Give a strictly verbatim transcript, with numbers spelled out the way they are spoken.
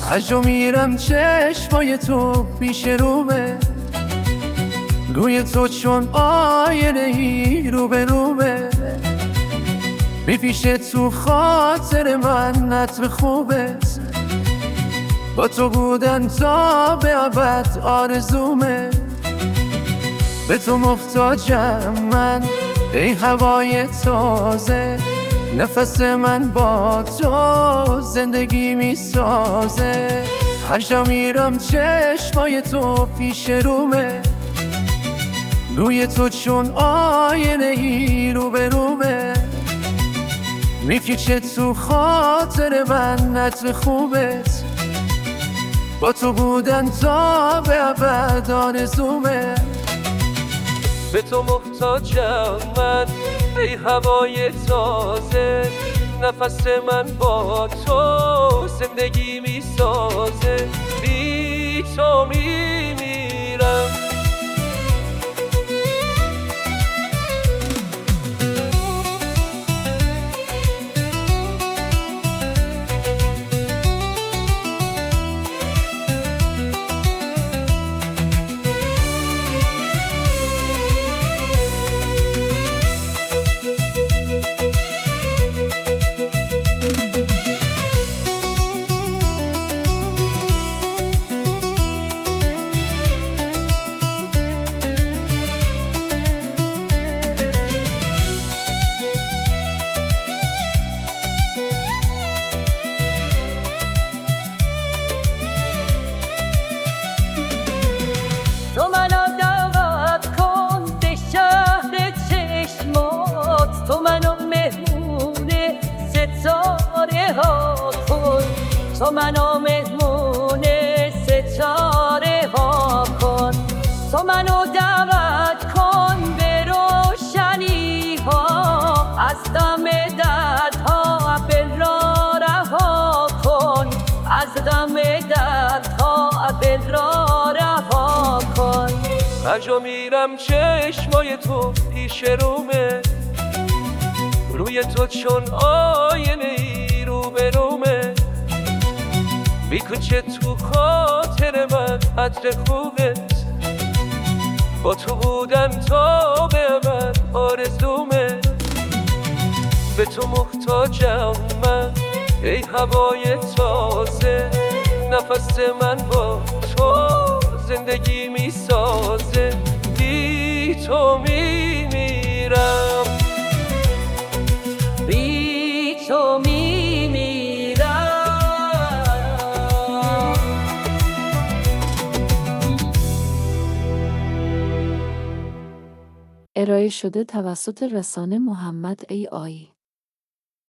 هجو میرم چشمای تو پیش رومه، روی تو چون آینه ای رو به رومه، میپیشه تو خاطر من عطر خوبت، با تو بودن تا به ابد آرزومه. به تو محتاجم من ای هوای تازه، نفس من با تو زندگی میسازه. هر جا میرم چشمای تو پیش رومه، روی تو چون آینه ای رو به رومه، میپیچه تو خاطر من عطر خوبت، با تو بودن تا به ابد آرزومه. به تو محتاجم من ای هوای تازه، نفس من با تو زندگی میسازه. بی تو میمیرم. تو منو دعوت کن به شهر چشمات، تو منو مهمون ستاره ها کن، تو منو مهمون ستاره ها کن، تو منو دعوت کن به روشنی ها، از دم دردها دل را رها کن، از دم دردها دل را رها کن. هر جا میرم چشمای تو پیش رومه، روی تو چون آینه ای رو به رومه، میکشه تو خاطر من عطر خوبت، با تو بودن تا به ابد آرزومه. به تو محتاجم من ای هوای تازه، نفس من با تو زندگی میسازه. بی تو میمیرم، بی تو میمیرم. ارائه شده توسط رسانه محمد ای آی